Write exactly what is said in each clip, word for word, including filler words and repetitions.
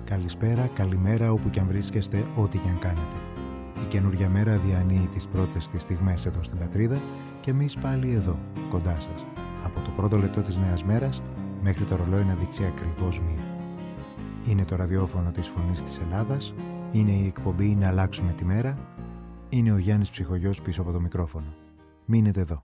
Καλησπέρα, καλημέρα όπου κι αν βρίσκεστε, ό,τι κι αν κάνετε. Η καινούργια μέρα διανύει τις πρώτες της στιγμές εδώ στην πατρίδα και εμείς πάλι εδώ, κοντά σας. Από το πρώτο λεπτό της νέας μέρας μέχρι το ρολόι να δείξει ακριβώς μία. Είναι το ραδιόφωνο της Φωνής της Ελλάδας, είναι η εκπομπή «Να αλλάξουμε τη μέρα», είναι ο Γιάννης Ψυχογιός πίσω από το μικρόφωνο. Μείνετε εδώ.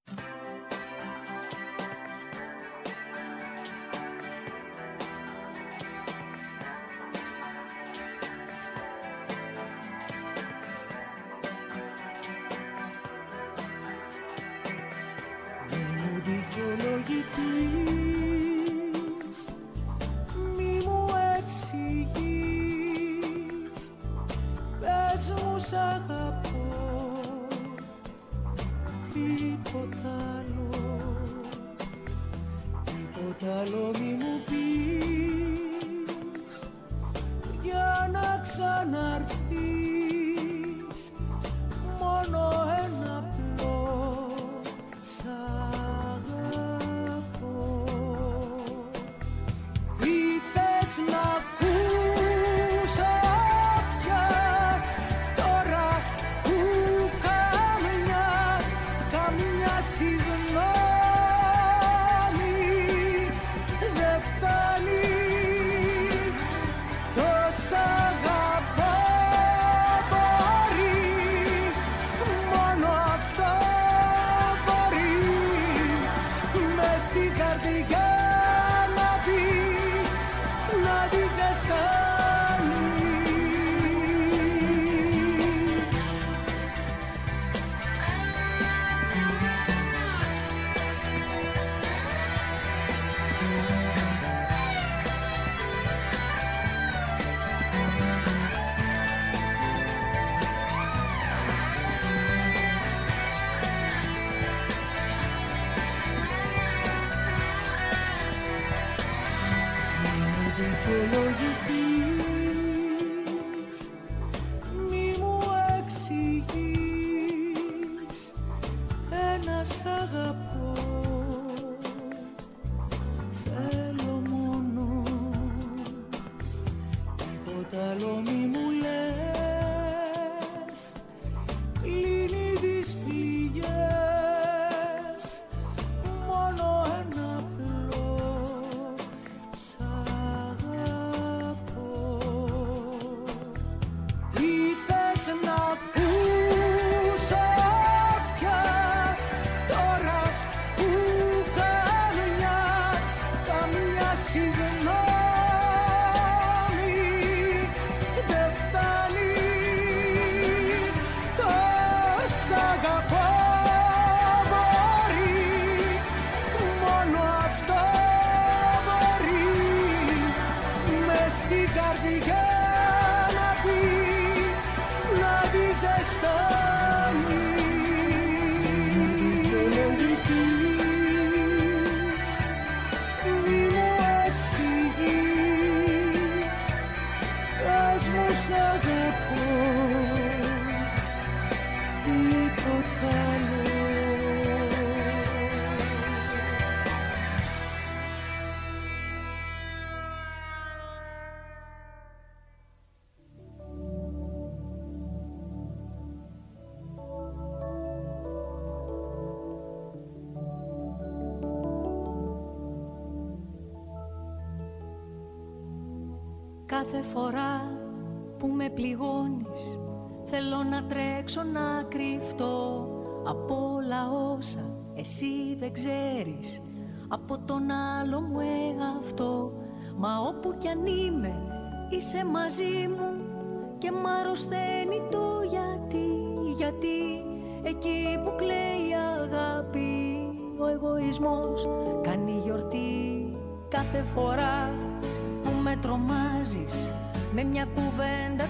Κάθε φορά που με πληγώνεις, θέλω να τρέξω να κρυφτώ από όλα όσα εσύ δεν ξέρεις, από τον άλλο μου εαυτό. Μα όπου κι αν είμαι, είσαι μαζί μου και μ' αρρωσταίνει το γιατί. Γιατί εκεί που κλαίει η αγάπη, ο εγωισμός κάνει γιορτή. Κάθε φορά που με τρομάζεις με μια κουβέντα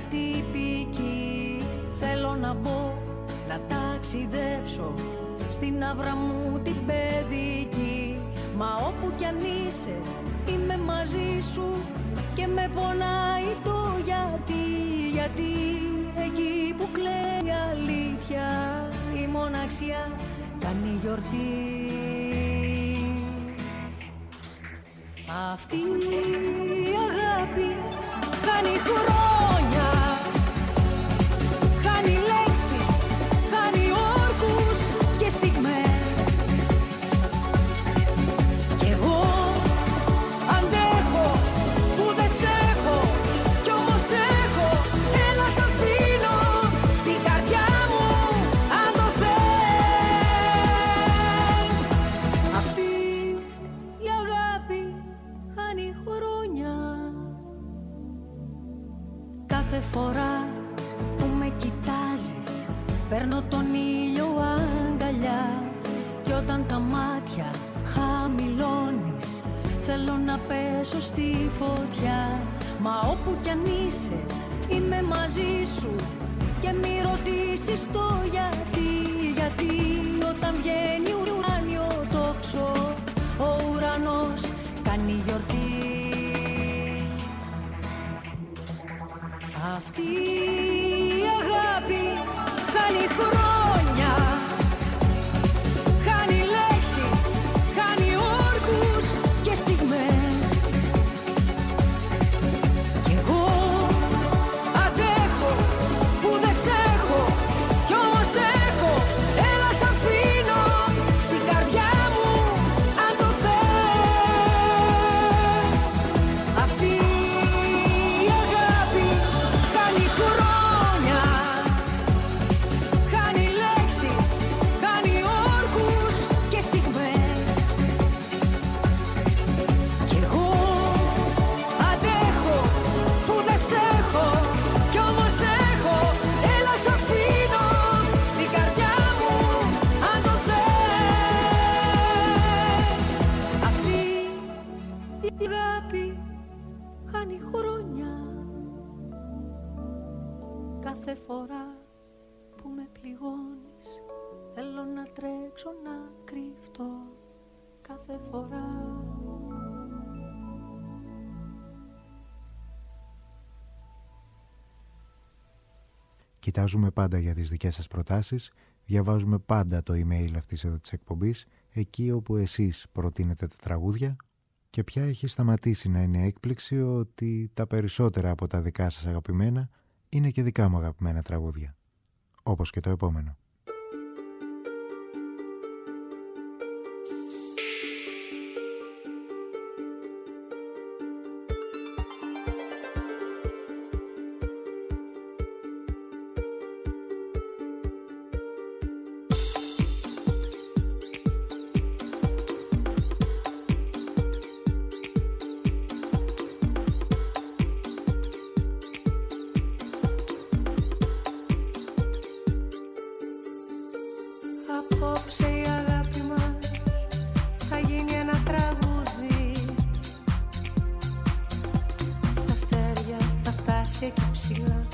τυπική, θέλω να μπω, να ταξιδέψω στην άβρα μου την παιδική. Μα όπου κι αν είσαι, είμαι μαζί σου και με πονάει το γιατί. Γιατί εκεί που κλαίει η αλήθεια, η μοναξιά κάνει γιορτή. Αυτή η αγάπη χάνει χρόνια, χάνει λέξεις, χάνει όρκους και στιγμές. Κι εγώ αντέχω που δεν σ' έχω, κι όμως έχω, έλα σ' αφήνω στην καρδιά μου αν το θες. Αυτή η αγάπη χάνει χρόνια. Κάθε φορά που με κοιτάζεις παίρνω τον ήλιο αγκαλιά, κι όταν τα μάτια χαμηλώνεις θέλω να πέσω στη φωτιά. Μα όπου κι αν είσαι είμαι μαζί σου και μη ρωτήσεις το γιατί. Γιατί όταν βγαίνει ουράνιο τόξο ο ουρανός κάνει γιορτή. Αυτή η αγάπη χάνει χρόνια, χάνει λέξεις, χάνει όρκους και στιγμές. Κι εγώ αντέχω που δεν σ' έχω, κι όμως έχω, έλα σ' αφήνω στην καρδιά μου αν το θες. Αυτή η αγάπη χάνει χρόνια, χάνει λέξεις, χάνει όρκους και στιγμές. Κι εγώ αντέχω που δεν σ' έχω, κι όμως έχω, έλα σ' αφήνω στην καρδιά μου αν το θες. Αυτή η αγάπη χάνει χρόνια. Κάθε φορά που με πληγώνεις θέλω να τρέξω να κρυφτώ. Κάθε φορά. Κοιτάζουμε πάντα για τις δικές σας προτάσεις, διαβάζουμε πάντα το email αυτής εδώ της εκπομπής, εκεί όπου εσείς προτείνετε τα τραγούδια, και πια έχει σταματήσει να είναι έκπληξη ότι τα περισσότερα από τα δικά σας αγαπημένα είναι και δικά μου αγαπημένα τραγούδια. Όπως και το επόμενο. Απόψε η αγάπη μας θα γίνει ένα τραγούδι. Στα αστέρια θα φτάσει εκεί ψηλά.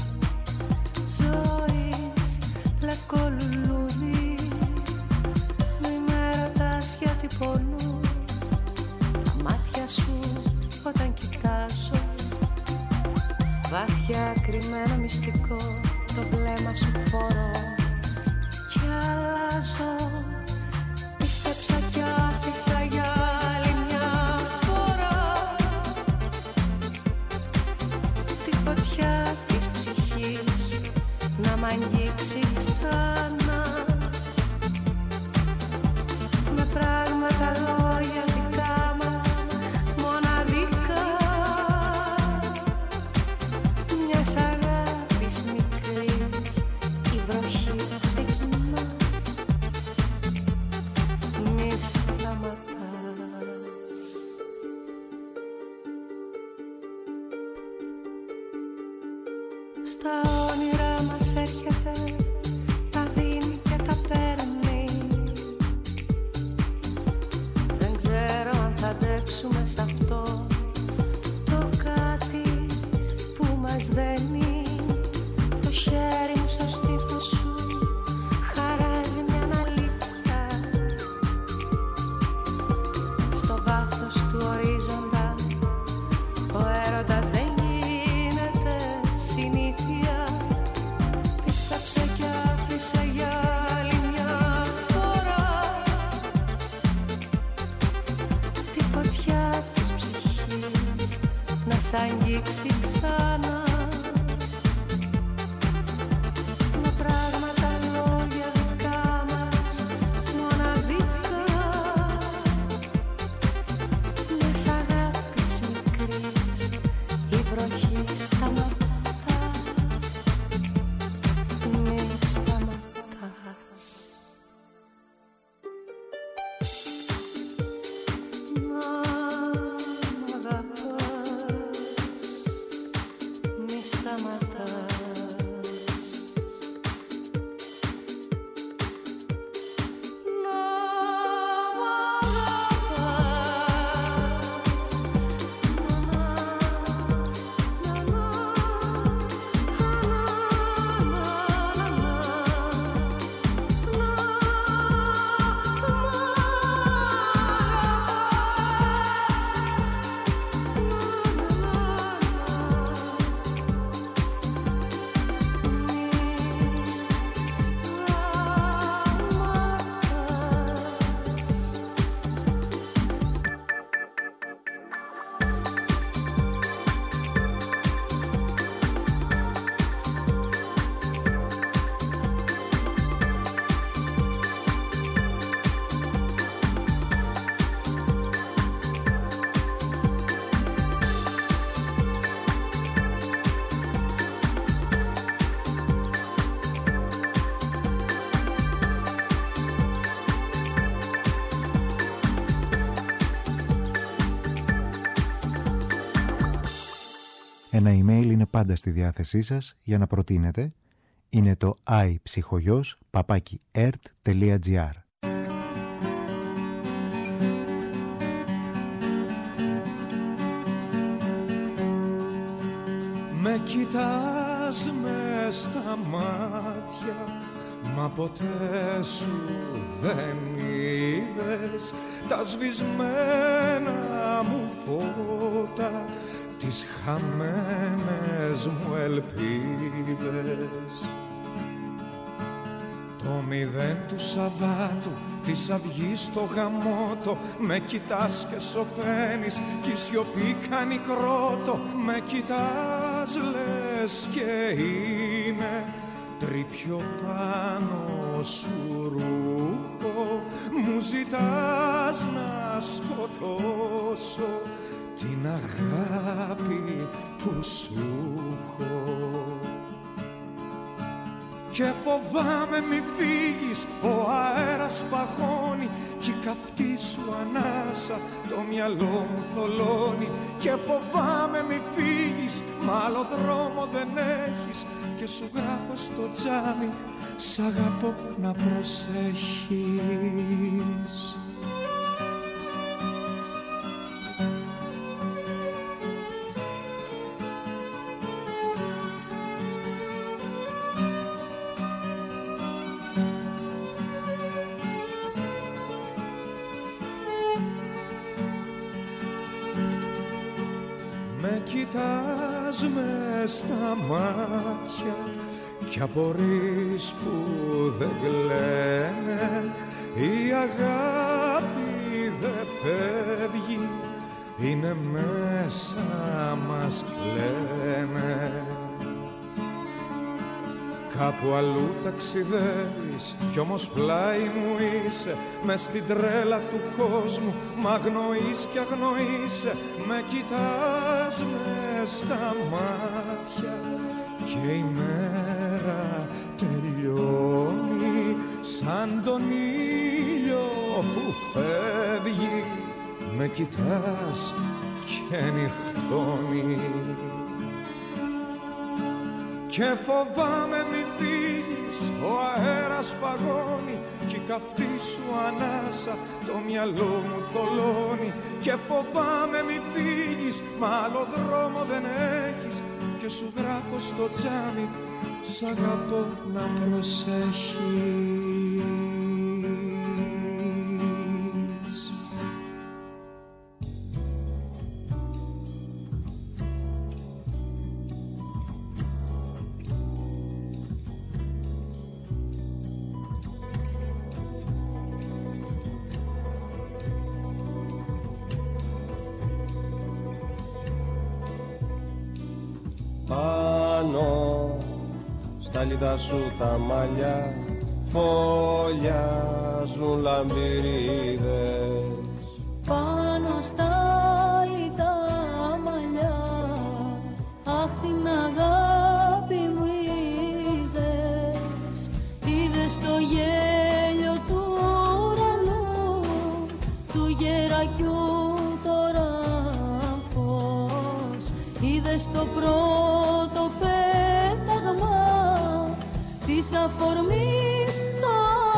Ζωής λευκό λουλούδι. Μη με ρωτάς γιατί πονούν τα μάτια σου όταν κοιτάζω. Βάθια κρυμμένο μυστικό το βλέμμα σου φορώ κι αλλάζω. Πίστεψα κι άφησα για άλλη μια φορά τη φωτιά της ψυχής να μ' αγγίξει ξανά με πράγματα, λόγια δικά μας μοναδικά, μιας αγάπης μικρής η βροχή ξεκινά. Μη σταματάς. Στα όνειρά μας έρχεται, τα δίνει και τα παίρνει. Δεν ξέρω αν θα αντέξουμε σ' αυτό το κάτι που μας δένει. Το χέρι μου στο στήθος σου χαράζει μια αλήθεια. Στο βάθος του ορίζοντα ο έρωτας δεν γίνεται συνήθεια. Πίστεψε κι σ' αγγίξει ξανά. Με πράγματα λόγια δικά μας μοναδικά, μιας αγάπης μικρής η βροχή σταματά. Μη σταματάς να μ' αγαπάς, μη σταματάς να μ' Ένα email είναι πάντα στη διάθεσή σας για να προτείνετε. Είναι το iPsychogos παπάκι ερτ τελεία τζι άρ. Με κοιτάς μες στα μάτια, μα ποτέ σου δεν είδες τα σβησμένα μου φώτα, τις χαμένες μου ελπίδες. Το μηδέν του Σαββάτου, της αυγής στο γαμότο, με κοιτάς και σωπαίνεις κι η σιωπή κάνει κρότο. Με κοιτάς λες και είμαι τρίπιο πάνω σου ρούχο, μου ζητάς να σκοτώσω την αγάπη που σου έχω. Και φοβάμαι μη φύγεις, ο αέρας παγώνει κι η καυτή σου ανάσα το μυαλό μου θολώνει. Και φοβάμαι μη φύγεις, μ' άλλο δρόμο δεν έχεις, και σου γράφω στο τζάμι σ' αγαπώ να προσέχεις. Με κοιτάς μες στα μάτια κι απορείς που δεν κλαίνε. Η αγάπη δεν φεύγει, είναι μέσα μας λένε. Κάπου αλλού ταξιδεύεις κι όμως πλάι μου είσαι, μες στην τρέλα του κόσμου μ' αγνοείς κι αγνοείσαι. Με κοιτάς μες στα μάτια και η μέρα τελειώνει σαν τον ήλιο που φεύγει. Με κοιτάς και νυχτώνει. Και φοβάμαι μη φύγεις, ο αέρας παγώνει κι η καυτή σου ανάσα το μυαλό μου θολώνει. Και φοβάμαι μη φύγεις, μ' άλλο δρόμο δεν έχεις, και σου γράφω στο τζάμι σ' αγαπώ να προσέχεις. Πάνω στα λιτά σου τα μαλλιά φωλιάζουν λαμπυρίδες. Πάνω στα λιτά μαλλιά, αχ την αγάπη μου είδες. Είδες το γέλιο του ουρανού, του γερακιού το ράφος. Είδες το πρώτο πέταγμα της αφορμής το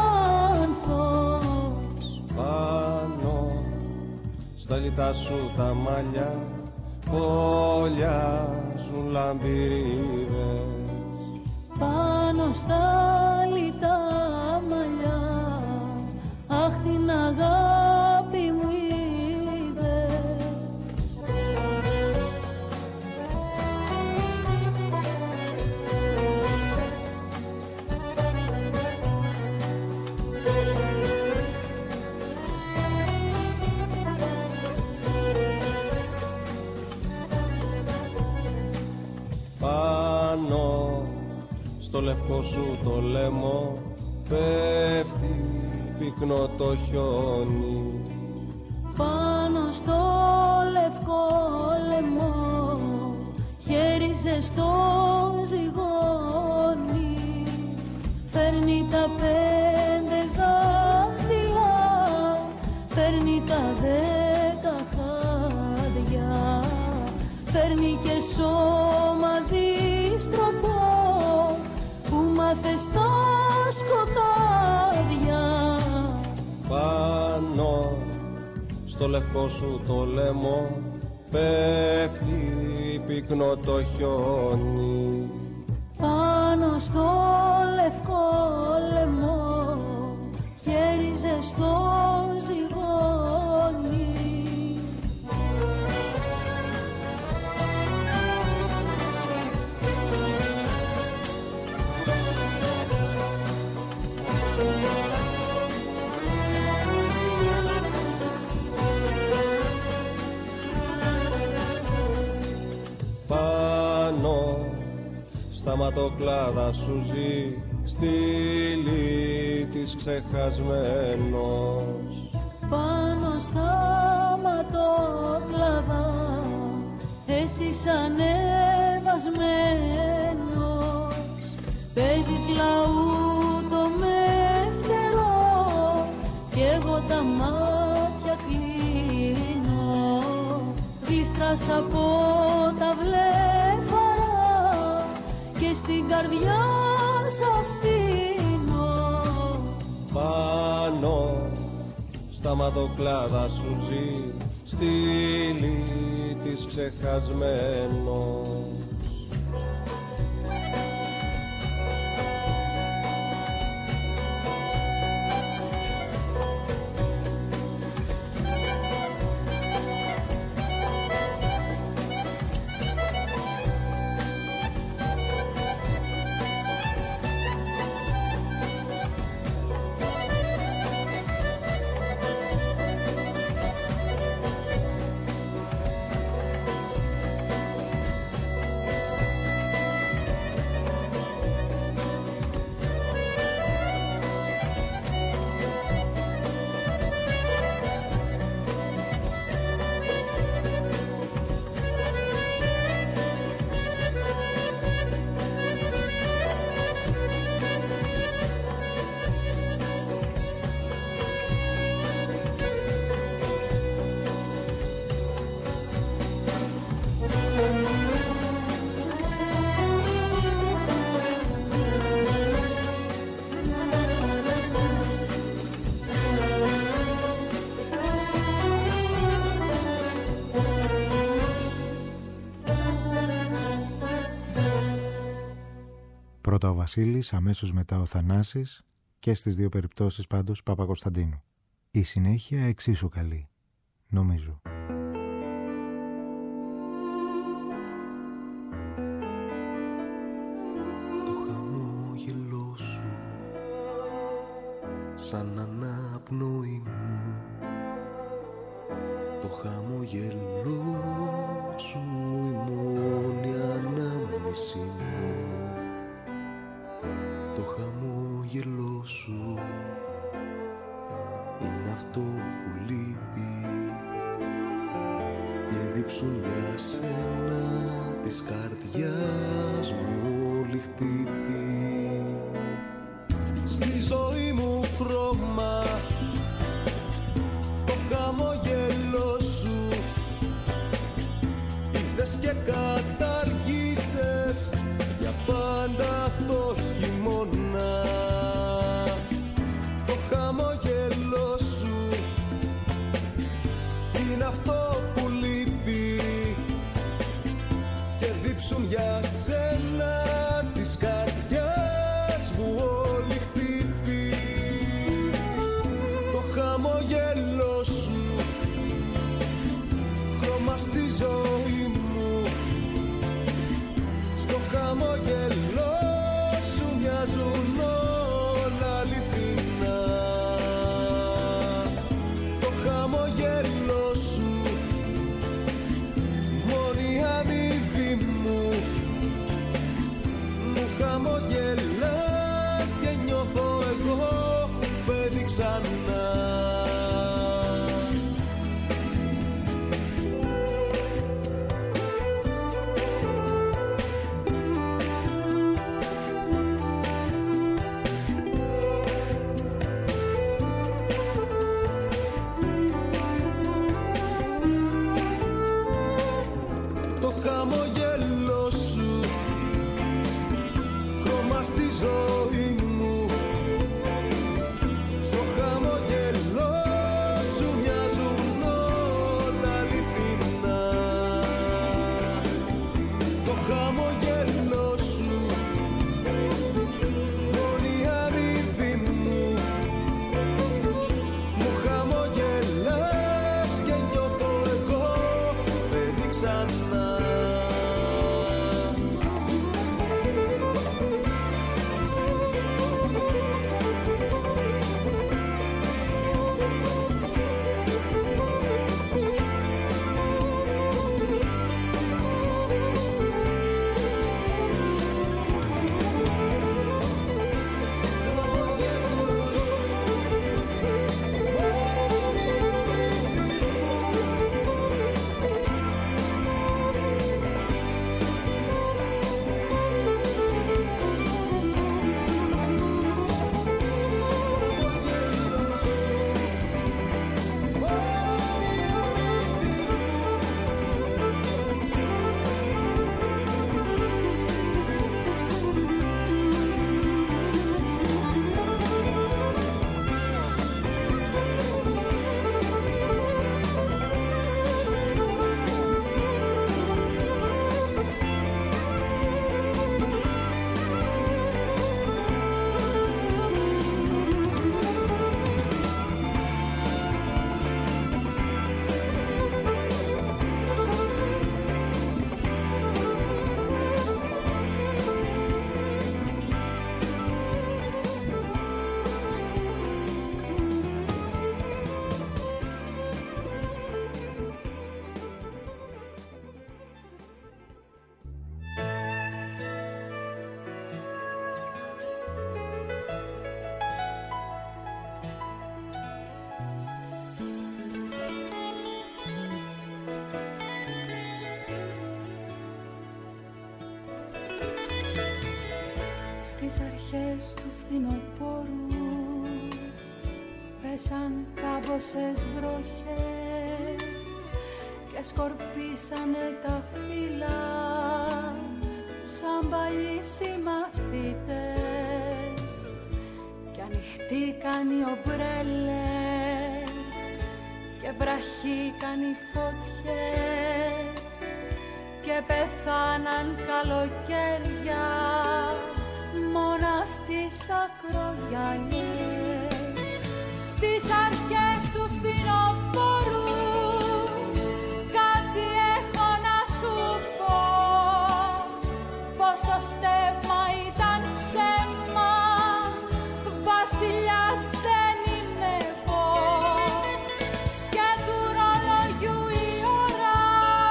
άνθος. Πάνω στα λιτά σου τα μαλλιά φωλιάζουν λαμπυρίδες. Πάνω στα λιτά μαλλιά, αχ την αγάπη μου είδες. Πάνω στο λευκό σου το λαιμό πέφτει πυκνό το χιόνι. Πάνω στο λευκό λαιμό, χέρι ζεστό ζυγώνει. Φέρνει τα πέντε δάχτυλα, φέρνει τα δέκα χάδια, φέρνει και σώμα δίστροπο που μάθε στα σκοτάδια. Πάνω στο λευκό σου το λαιμό πέφτει πυκνό το χιόνι. Πάνω στο λευκό λαιμό, χέρι ζεστό ζυγώνει. Πάνω στα ματοκλάδα σου ζει στήλη της ξεχασμένος. Πάνω στα ματοκλάδα εσύ ανεβασμένος, παίζεις λαούτο με φτερό κι εγώ τα μάτια κλείνω. Γλίστρας από τα βλέφαρα και στην καρδιά σ' αφήνω. Πάνω στα ματοκλάδα σου ζει στήλη της ξεχασμένος. Πρώτα ο Βασίλης, αμέσως μετά ο Θανάσης και στις δύο περιπτώσεις πάντως Παπακοσταντίνου. Η συνέχεια εξίσου καλή, νομίζω. Το χαμόγελό σου σαν αναπνοή μου, το χαμόγελό σου η μόνη αναμνή δίψουν για σένα της καρδιάς μου όλη χτύπη. Στη ζωή μου χρώμα το χαμόγελό σου ήρθες και καταργήσες για πάντα το χειμώνα. Το χαμόγελό σου είναι αυτό που λείπει και δίψουν για σένα της καρδιάς μου όλη χτύπη. Το χαμόγελό σου χρώμα στη ζωή μου, στο χαμόγελό σου μοιάζουν όλα αληθινά. Το χαμόγελό σου μόνη αμοιβή μου, μου χαμογελάς και νιώθω εγώ παιδί ξανά. Το χαμόγελό σου χρώμα στη ζωή μου, στο χαμόγελό σου μοιάζουν όλα αληθινά. Το χαμόγελό σου μόνη αμοιβή μου, μου χαμογελάς και νιώθω εγώ παιδί ξανά. Στις αρχές του φθινοπόρου πέσαν κάμποσες βροχές και σκορπίσανε τα φύλλα σαν παλιοί συμμαθητές κι ανοιχτήκαν οι ομπρέλες και βραχήκαν οι φωτιές και πεθάναν καλοκαίρια μόνα στις ακρογιαλιές. Στις αρχές του φθινοπόρου κάτι έχω να σου πω, πως το στέμμα ήταν ψέμα, βασιλιάς δεν είμαι εγώ και του ρολογιού η ώρα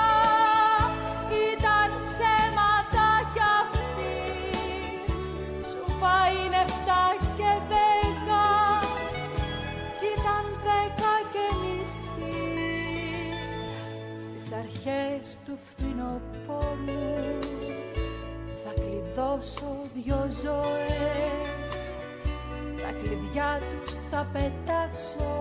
ήταν ψέματα κι αυτή. Σου πάει νεφτά και δέκα, ήταν δέκα και αρχές του φθινοπόρου θα κλειδώσω δυο ζωές, τα κλειδιά τους θα πετάξω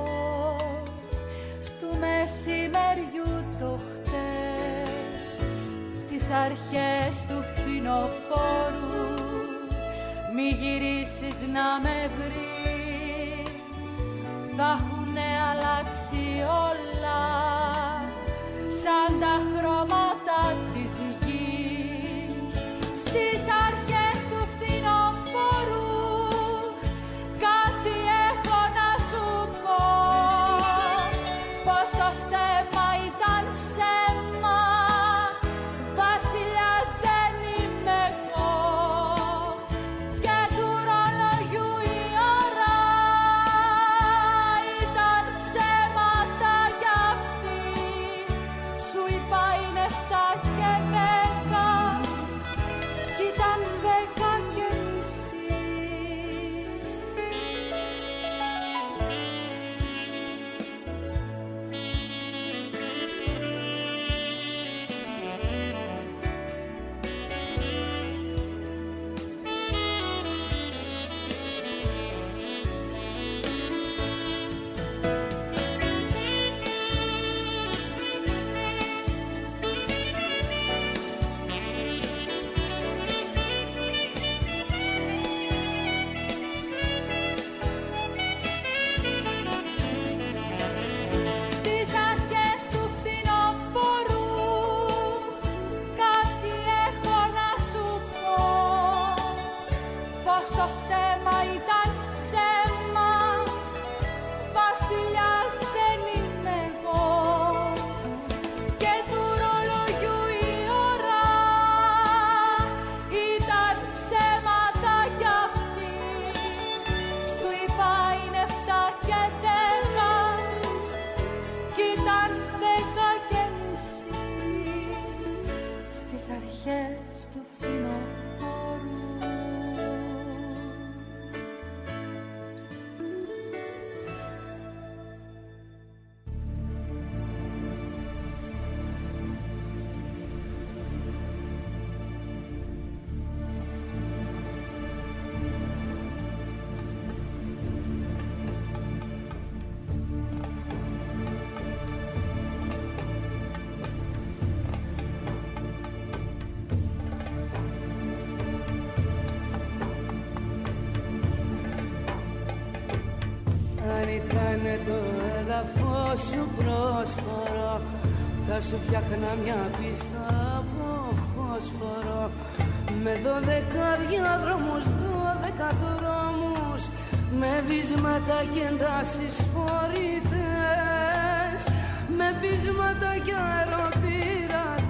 στου μεσημεριού το χτες. Στις αρχές του φθινοπόρου μη γυρίσεις να με βρεις, θα έχουνε αλλάξει όλα σαν τα χρώματα της γης. Στις αρχές του φθινοπόρου κάτι έχω να σου πω, πως το στέμμα ήταν ψέμα, βασιλιάς δεν είμαι εγώ, και του ρολογιού η ώρα ήταν ψέματα κι αυτή. Σου είπα είναι εφτά και δέκα κι ήταν δέκα και μισή. Στις αρχές του φθινοπόρου κάτι έχω να σου πω, πως το στέμμα ήταν ψέμα, βασιλιάς δεν είμαι εγώ, και του ρολογιού η ώρα ήταν ψέματα κι αυτή. Σου είπα είναι εφτά και δέκα κι ήταν δέκα και μισή. Στις αρχές του φθινοπόρου. Αν ήτανε το έδαφος σου πρόσφορο, θα σου φτιάχνα μια πίστα από φόσφορο, με δώδεκα διάδρομους, δώδεκα δρόμους, με βίσματα και εντάσεις φορητές, με πείσματα και αεροπειρατές.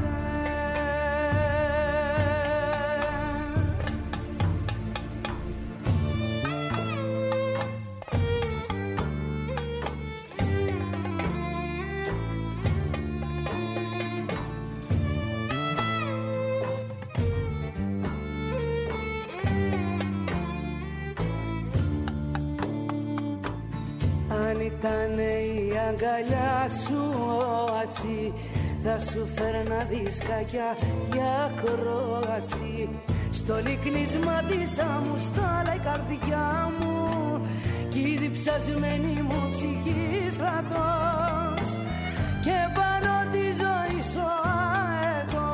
Αν ήτανε η αγκαλιά σου όαση, θα σου φέρνα δισκάκια για ακρόαση. Στο λυκνίσμα της αμουστάλα η καρδιά μου, κι η διψασμένη μου ψυχή στρατός, και πάνω τη ζωή σου αετός.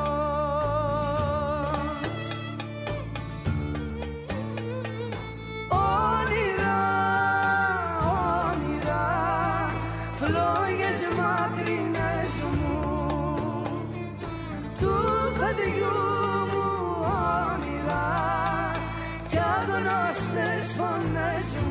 Όνειρα, φλόγες μακρινές μου, του παιδιού μου όνειρα, κι αγνώστες φωνές μου.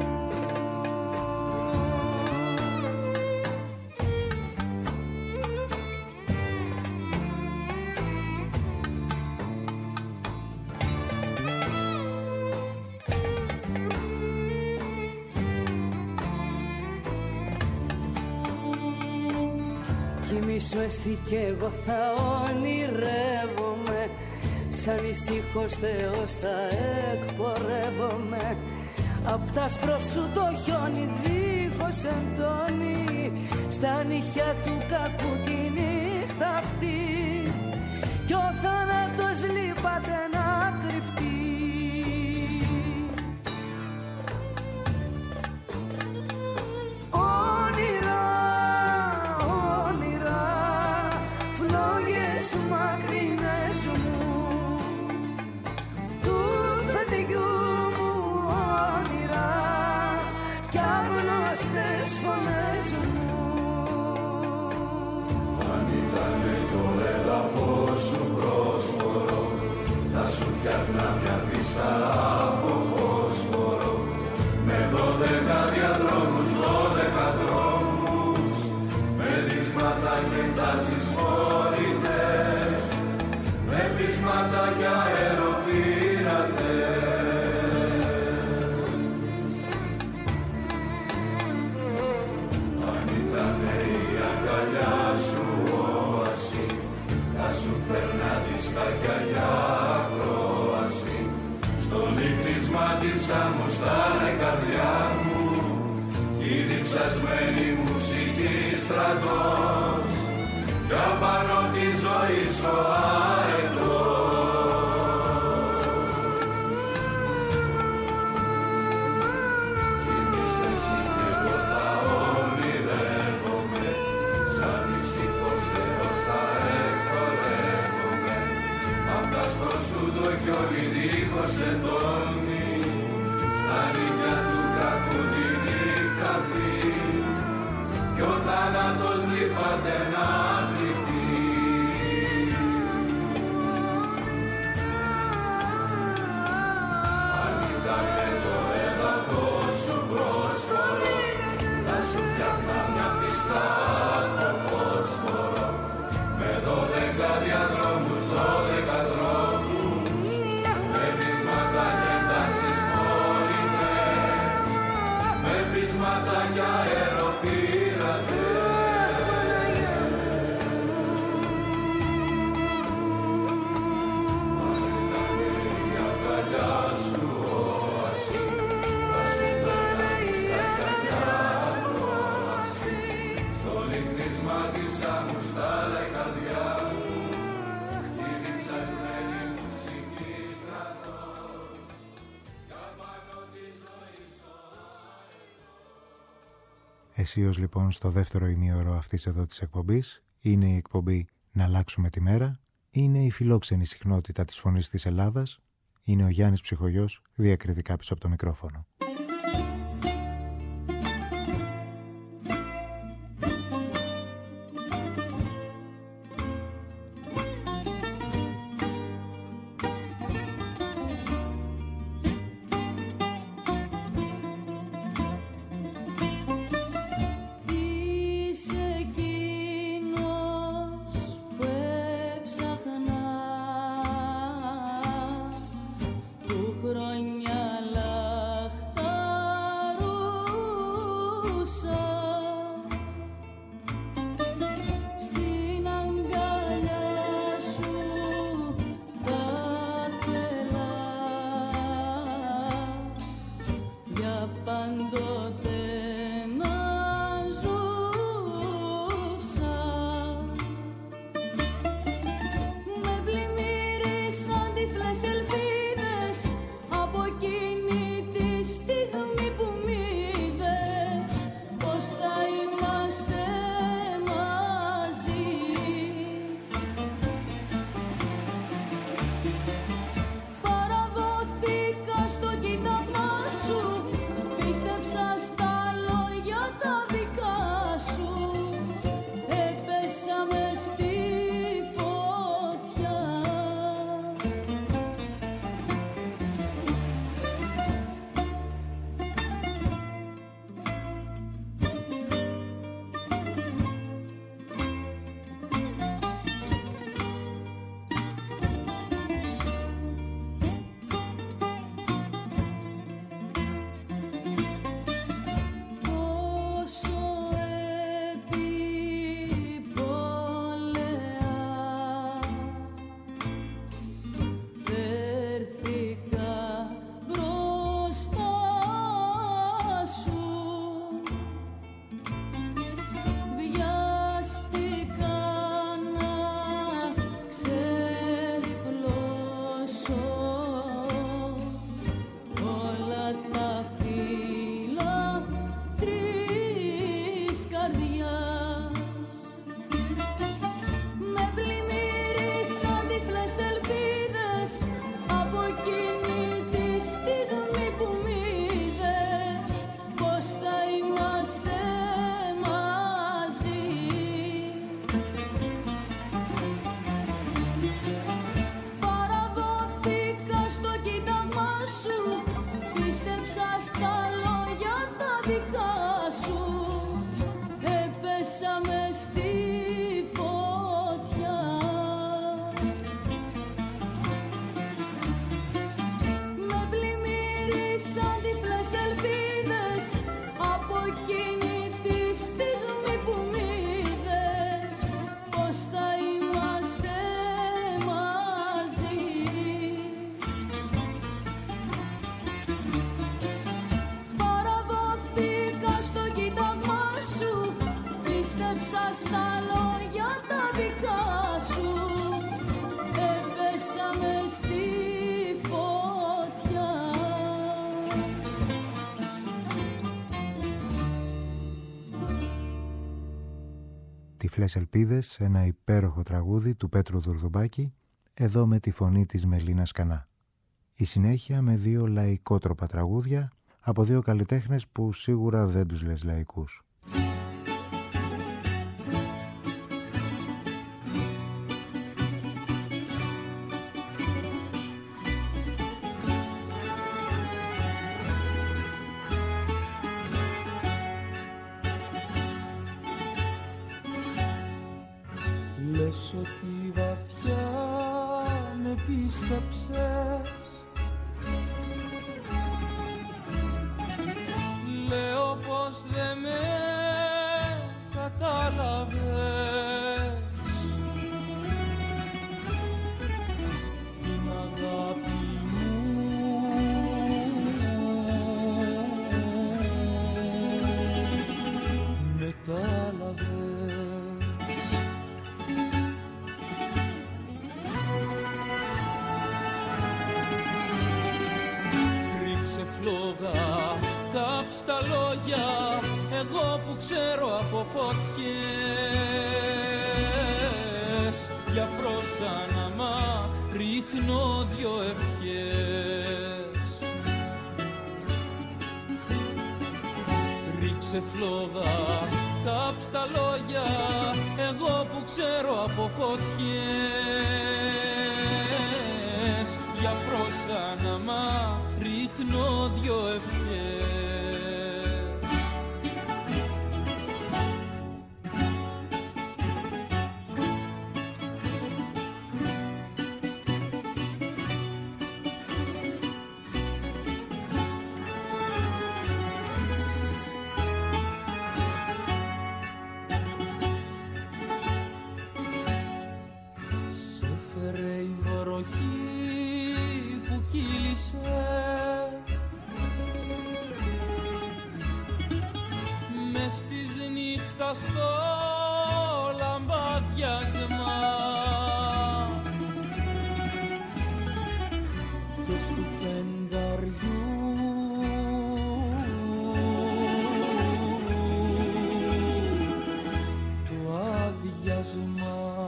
Κοιμήσου εσύ κι εγώ θα ονειρεύομαι, σαν ησύχος Θεός θα εκπορεύομαι. Απ' τα άσπρο σου το χιόνι δίχως εντόνι, στα νύχια του κακού τη νύχτα αυτή, σου φτιάχνα μια πίστα από φωσφορό, με δώδεκα διαδρόμους, δώδεκα δρόμους, με πείσματα και εντάσεις φορητές, με πείσματα και αεροπειρατές. Αν ήτανε η αγκαλιά σου όαση, θα σου φέρνα δισκάκια για ακρόαση, στο λύκνισμα της άμμου στάλε καρδιά μου, η διψασμένη μου ψυχή στρατός, κι απάνω τη ζωή σου αετός. Κοιμήσου εσύ κι εγώ θα ονειρεύομαι, σαν ησυχός Θεός θα εκπορεύομαι, απ' τα άστρο σου το χιόνι δίχως εντόλμη, στα νύχια του κακού τη νύχτα φύγει, κι ο θάνατος λείπατε να κρυφτεί. Αν ήτανε το έδαφος σου πρόσφορο, θα σου φτιάχνα μια πίστα από φωσφορό, με δώδεκα διαδρόμους, δώδεκα δρόμους, με πείσματα και εντάσεις φορητές, με πείσματα και αεροπειρατές. Αν ήτανε η αγκαλιά σου όαση, θα σου φέρνα δισκάκια για ακρόαση, στο λύκνισμα της άμμου στάλε καρδιά μου, η διψασμένη μου ψυχή στρατός, κι απάνω τη ζωή σου. Αισίως λοιπόν στο δεύτερο ημίωρο αυτής εδώ της εκπομπής είναι η εκπομπή «Να αλλάξουμε τη μέρα», είναι η φιλόξενη συχνότητα της φωνής της Ελλάδας, είναι ο Γιάννης Ψυχογιός διακριτικά πίσω από το μικρόφωνο. Είσαι εκείνος που έψαχνα, που χρόνια λάχτα Τυφλές Ελπίδες, ένα υπέροχο τραγούδι του Πέτρου Δουρδουμπάκη, εδώ με τη φωνή της Μελίνας Κανά. Η συνέχεια με δύο λαϊκότροπα τραγούδια από δύο καλλιτέχνες που σίγουρα δεν τους λες λαϊκούς. Λες ότι βαθιά με πίστεψες, λέω πως δεν με κατάλαβες. Την αγάπη μου μετάλαβες. Φλόγα, κάψ' τα λόγια, εγώ που ξέρω από φωτιές. Για πρόσαναμα ρίχνω δυο ευχές. Ρίξε φλόγα, κάψ' τα λόγια, εγώ που ξέρω από φωτιές. Για πρόσαναμα ρίχνω δυο ευχές. Σε φέρε η βροχή που κύλησε, μες της νύχτας στο λαμπάδιασμα και στου φεγγαριού το άδειασμα.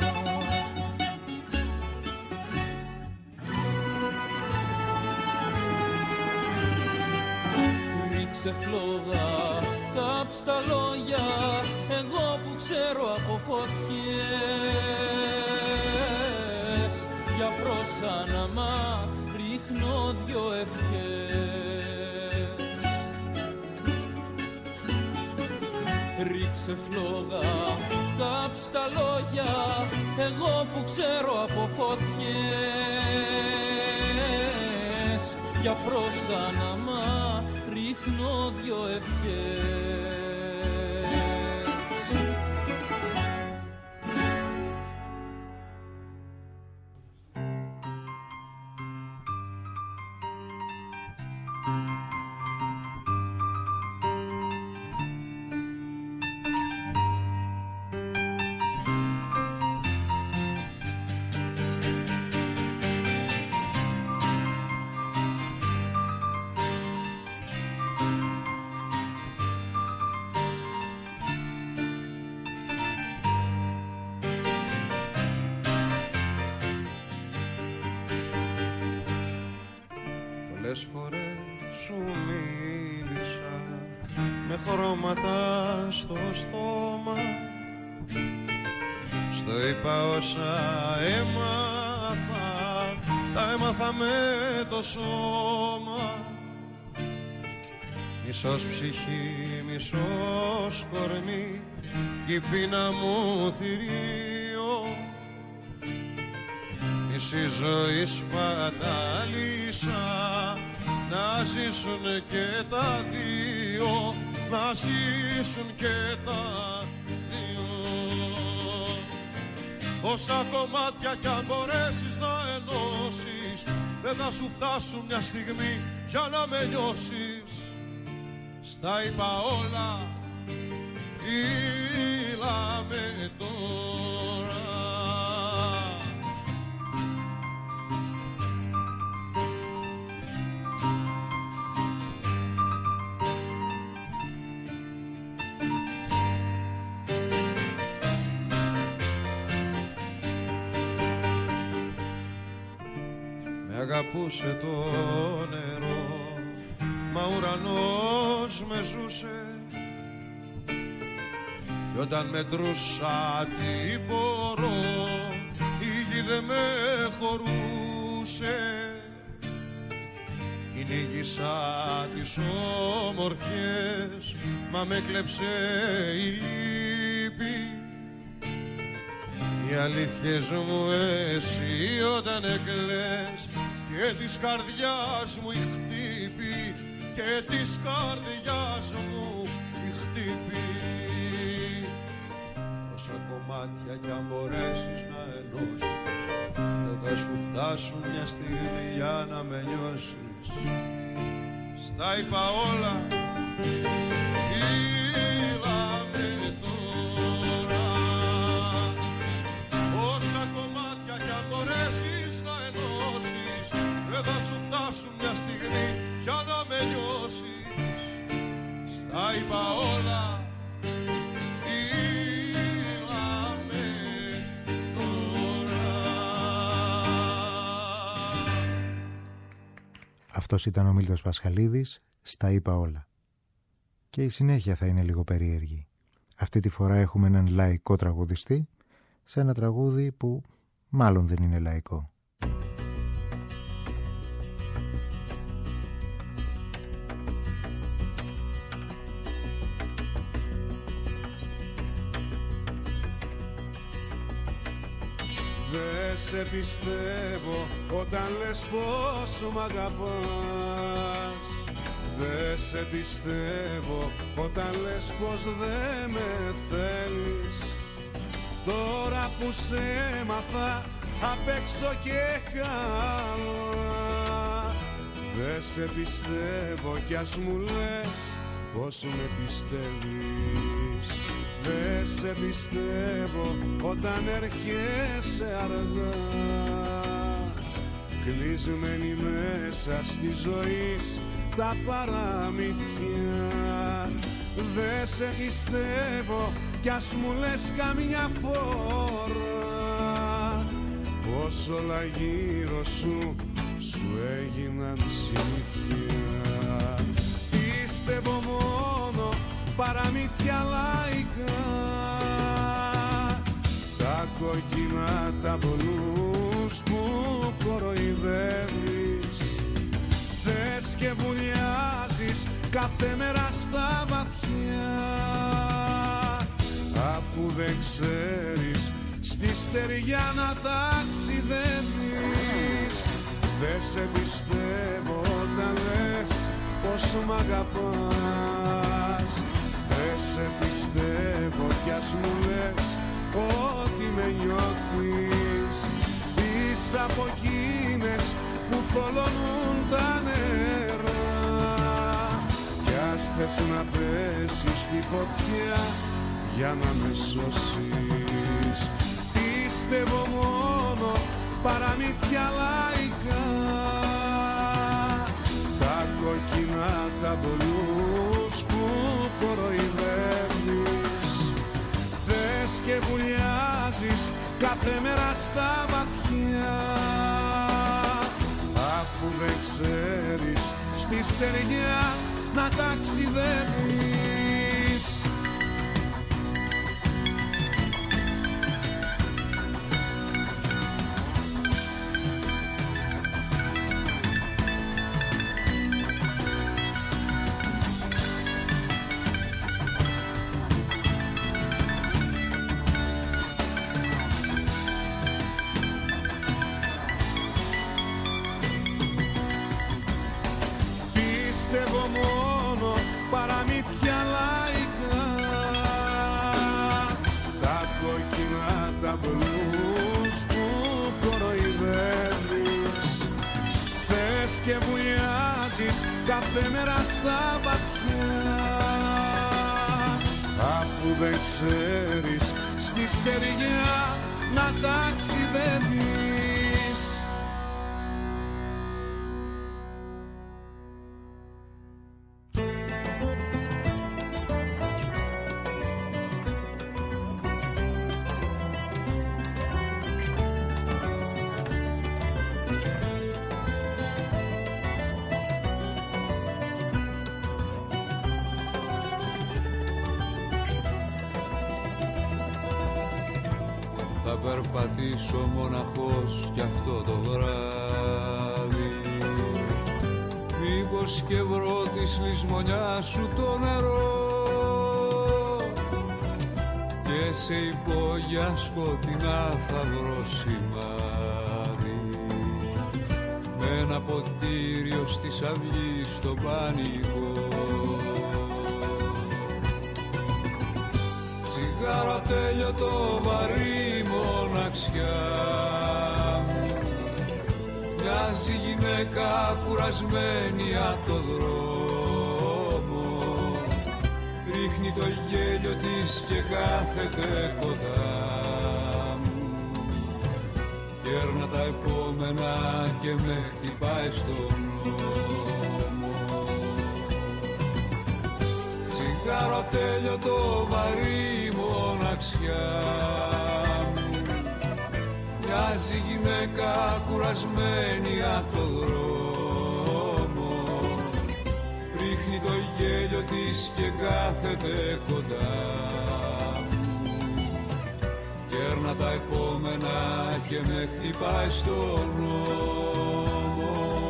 Ρίξε φλόγα, κάψ' τα λόγια, εγώ που ξέρω από φωτιές. Για πρόσαναμα ρίχνω δυο ευχές. Ρίξε φλόγα, κάψ' τα λόγια, εγώ που ξέρω από φωτιές. Για πρόσαναμα ρίχνω δυο ευχές. Πολλές φορές σου μίλησα με χρώματα στο στόμα, στο είπα όσα έμαθα, τα έμαθα με το σώμα. Μισός ψυχή, μισός κορμί, κι η πείνα μου θηρίο. Μισή ζωή σπατάλησα, να ζήσουν και τα δύο, να ζήσουν και τα δύο. Όσα κομμάτια κι αν μπορέσεις να ενώσεις, δεν θα σου φτάσουν μια στιγμή για να με νιώσεις. Στα είπα όλα, φύλα με τώρα. αγαπούσε το νερό, μα ουρανός με ζούσε κι όταν μετρούσα τι μπορώ η γη δεν με χωρούσε. Κυνήγησα τις όμορφιες μα με κλέψε η λύπη. Οι αλήθειες μου εσύ όταν εκλαις και της καρδιάς μου η χτύπη, και της καρδιάς μου η χτύπη. Όσα κομμάτια κι αν μπορέσεις να ενώσεις δεν θα σου φτάσουν μια στιγμή για να με νιώσεις. Στα είπα όλα, είδαμε τώρα. Όσα κομμάτια κι αν μπορέσεις να ενώσεις δεν θα σου φτάσουν μια στιγμή για να με νιώσεις. Στα είπα όλα, είδαμε τώρα. Αυτός ήταν ο Μίλτος Πασχαλίδης, στα είπα όλα. Και η συνέχεια θα είναι λίγο περίεργη. Αυτή τη φορά έχουμε έναν λαϊκό τραγουδιστή σε ένα τραγούδι που μάλλον δεν είναι λαϊκό. Δε σε πιστεύω όταν λες πως μ' αγαπάς. Δε σε πιστεύω όταν λες πως δε με θέλεις. Τώρα που σε έμαθα απ' έξω και καλά, δε σε πιστεύω κι ας μου λες πως με πιστεύεις. Δε σε πιστεύω όταν έρχεσαι αργά, κλεισμένη μέσα στη ζωή τα παραμυθιά. Δε σε πιστεύω κι ας μου λες καμιά φορά πως όλα γύρω σου σου έγιναν συνήθεια. Πίστευω μόνο παραμύθια λαϊκά, τα κόκκινα τα μπλούς που κοροϊδεύεις. Θες και βουλιάζεις κάθε μέρα στα βαθιά, αφού δεν ξέρεις στη στεριά να ταξιδεύεις. Δε σε πιστεύω όταν λες πως μ' αγαπάς. Δε σε πιστεύω κι ας μου λες ότι με νιώθεις. Είσαι από εκείνες που θολώνουν τα νερά, κι ας θες να πέσεις στη φωτιά για να με σώσεις. Πίστευω μόνο παραμύθια λαϊκά, τα κόκκινα τα μπλούς που κοροϊδεύεις. Θες και βουλιάζεις κάθε μέρα στα βαθιά, αφού δεν ξέρεις στη στεριά να ταξιδεύεις. Πιστεύω μόνο παραμύθια λαϊκά, τα κόκκινα τα μπλούς που κοροϊδεύεις. Θες και βουλιάζεις κάθε μέρα στα βαθιά, αφού δεν ξέρεις στη στεριά να ταξιδεύεις. περπατήσω μοναχός κι αυτό το βράδυ. Μήπως και βρω της λησμονιάς σου το νερό και σε υπόγεια σκοτεινά θα βρω σημάδι με ένα ποτήριο στις αυγής στο πανικό. Τσιγάρο τέλειωτο βαρύ μοναξιά, μοιάζει γυναίκα κουρασμένη απ' το δρόμο, ρίχνει το γέλιο της και κάθεται κοντά μου, κέρνα τα επόμενα και με χτυπάει στον νόμο. Τσιγάρο τέλειωτο βαρύ μοναξιά, μοιάζει γυναίκα κουρασμένη απ' το δρόμο, ρίχνει το γέλιο της και κάθεται κοντά μου, κέρνα τα επόμενα και με χτυπάει στον νόμο.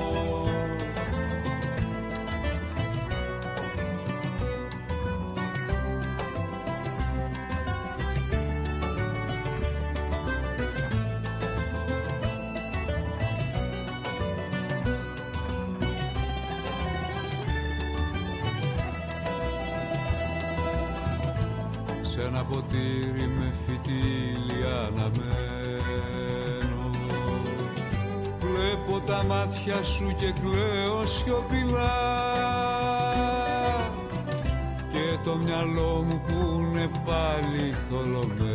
Σ' ένα ποτήρι με φυτίλι αναμένω, βλέπω τα μάτια σου και κλαίω σιωπηλά και το μυαλό μου που είναι πάλι θολωμένο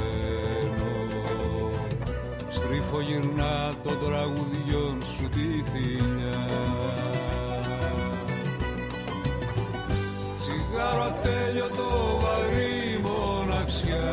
στρίφω γυρνά των τραγουδιών σου τη θηλιά. Τσιγάρο ατέλειωτο βαρύ μοναξιά,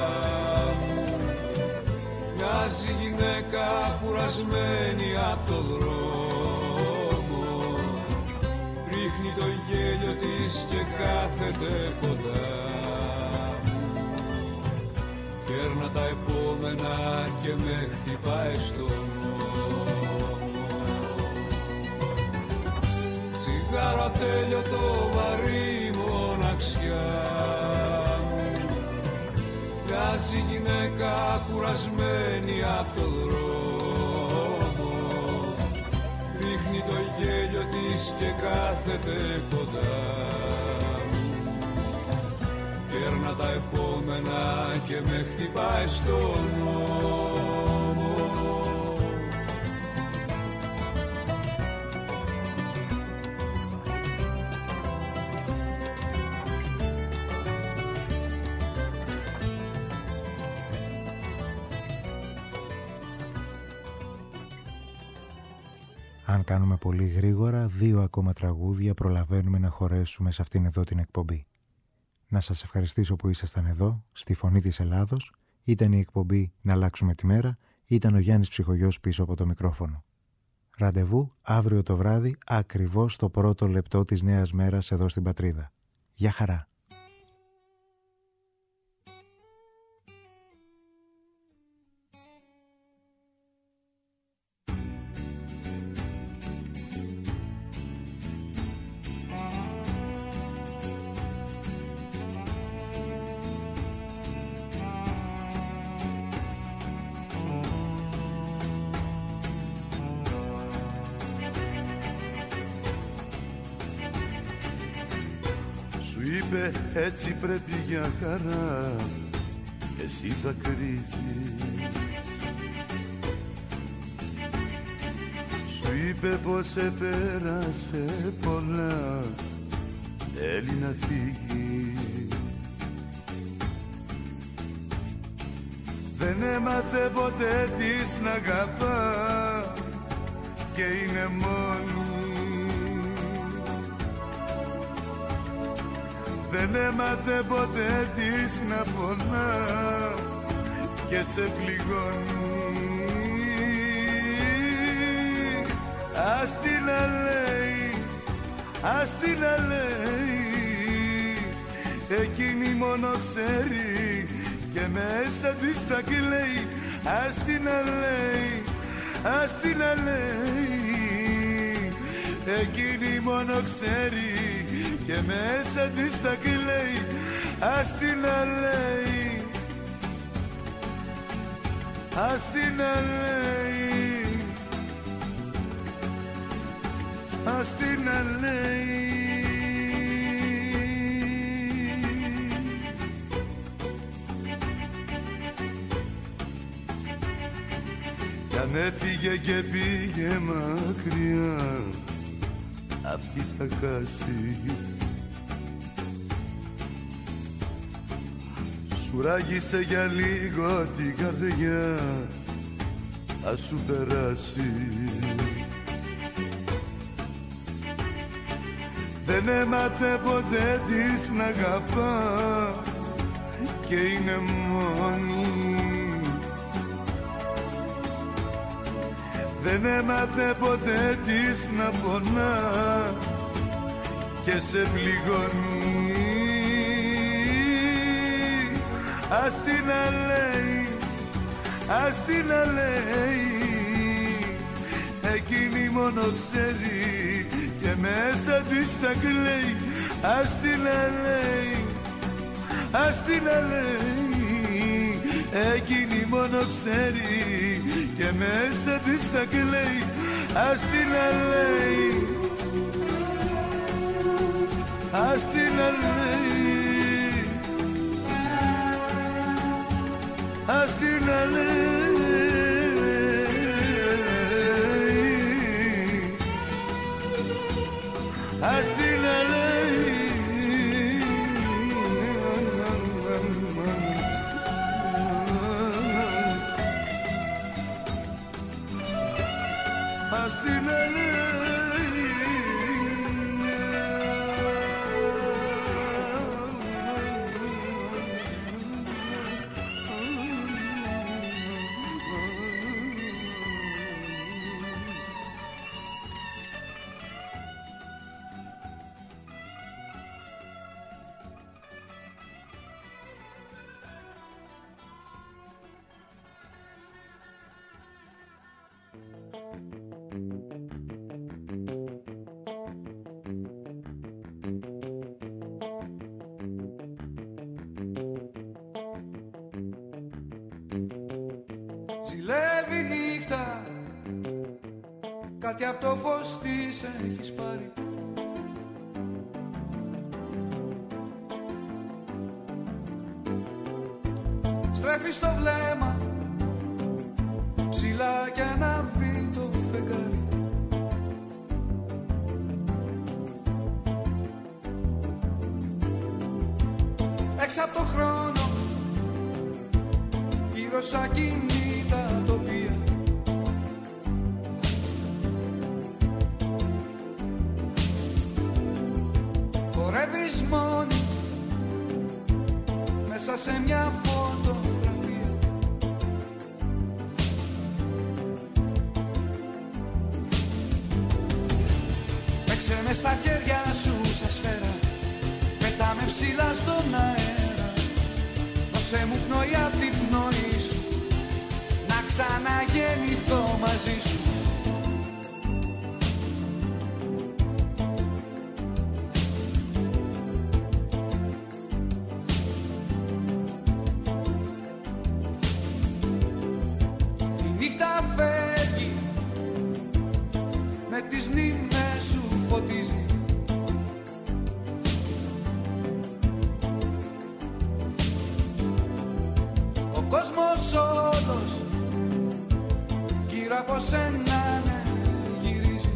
μοιάζει γυναίκα κουρασμένη απ' το δρόμο, ρίχνει το γέλιο της και κάθεται κοντά μου, κέρνα τα επόμενα και με χτυπάει στον νόμο. Τσιγάρο ατέλειωτο βαρύ μοναξιά, μοιάζει γυναίκα κουρασμένη απ' το δρόμο, ρίχνει το γέλιο της και κάθεται κοντά μου, κέρνα τα επόμενα και με χτυπάει στον νόμο. Αν κάνουμε πολύ γρήγορα, δύο ακόμα τραγούδια προλαβαίνουμε να χωρέσουμε σε αυτήν εδώ την εκπομπή. Να σας ευχαριστήσω που ήσασταν εδώ, στη Φωνή της Ελλάδος. Ήταν η εκπομπή «Να αλλάξουμε τη μέρα», ήταν ο Γιάννης Ψυχογιός πίσω από το μικρόφωνο. Ραντεβού αύριο το βράδυ, ακριβώς το πρώτο λεπτό της νέας μέρας εδώ στην Πατρίδα. Γεια χαρά! Έτσι πρέπει για χαρά, εσύ θα κρίζεις. Σου είπε πως επέρασε πολλά, θέλει να φύγει. Δεν έμαθε ποτέ της να αγαπά και είναι μόνη. Δεν έμαθε ποτέ της να πονά και σε πληγώνει. Ας τη να λέει, ας τη να λέει, εκείνη μόνο ξέρει και και μέσα της τα κλαίει. Ας την να λέει, ας την να λέει, εκείνη μόνο ξέρει και μέσα της τα κλαίει. Ας την να λέει, ας την να λέει, ας την να λέει. Κι αν έφυγε και πήγε μακριά, αυτή θα χάσει. Σου ράγισε για λίγο την καρδιά, ας σου περάσει. Δεν έμαθε ποτέ της να αγαπά και είναι μόνη. Δεν έμαθε ποτέ της να πονά και σε πληγώνει. Ας την να λέει, ας την να λέει, εκείνη μόνο ξέρει και μέσα της τα κλαίει. Ας την να λέει, ας την να λέει, εκείνη μόνο ξέρει και μέσα της τα κλαίει. Ας την να λέει, ας την να λέει, ας την να λέει, ας την να λέει. Ας την να λέει. Ζηλεύει νύχτα, κάτι απ' το φως της έχεις πάρει. Στρέφεις το βλέμμα ψηλά κι ανάβει το φεγγάρι. Έξω απ' το χρόνο, γύρω σ' ακίνητα τοπία. Χορεύεις μόνη μέσα σε μια φωτογραφία. Παίξε με στα χέρια σου σαν σφαίρα, πετάμε ψηλά στον αέρα. Δώσε μου πνοή απ' την πνοή σου, να ξαναγεννηθώ μαζί σου. Η νύχτα φεύγει, με τις μνήμες σου φωτίζει. Ο κόσμος όλος γύρω από σένα ναι, γυρίζει.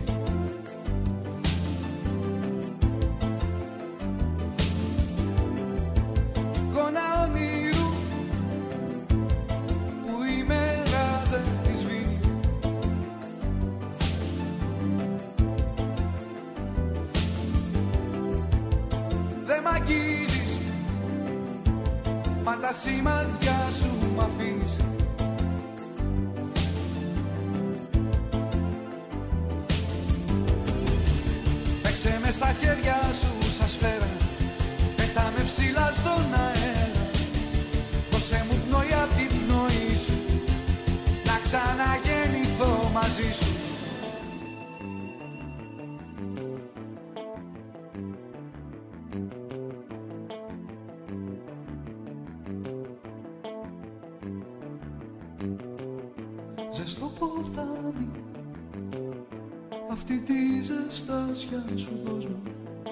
Εικόνα όνειρου που η μέρα δεν τη σβήνει. Δεν μ' αγγίζεις, μα τα σημάδια σου μ' αφήνεις. Παίξε με στα χέρια σου σαν σφαίρα, πετάμε ψηλά στον αέρα. Δώσε μου πνοή απ' την πνοή σου, να ξαναγεννηθώ μαζί σου. Ζεστό ποτάμι, αυτή τη ζεστάσια σου δώσ' μου.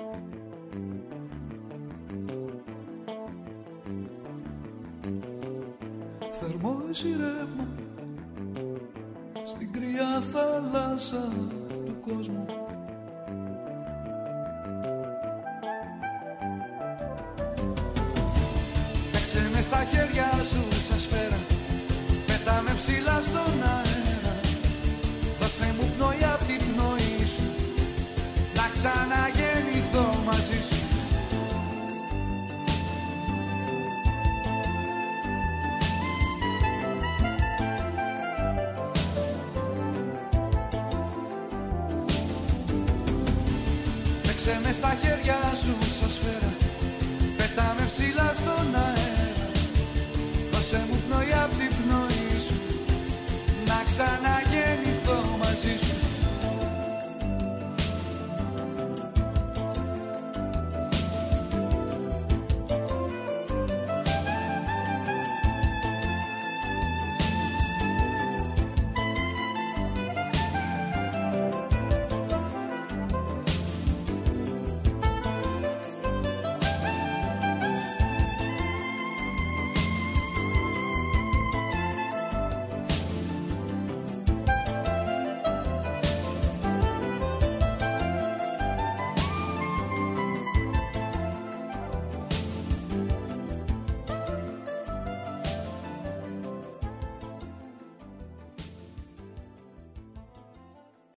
Θερμό εσύ ρεύμα στην κρύα θάλασσα του κόσμου. Παίξε με στα χέρια σου σαν σφαίρα, πέτα με ψηλά στον αέρα. Δώσε μου πνοή απ' την πνοή σου, να ξαναγεννηθώ μαζί σου. Παίξε με στα χέρια σου σαν σφαίρα, πέτα με ψηλά στον αέρα. Δώσε μου πνοή απ' την πνοή σου, να ξαναγεννηθώ μαζί σου.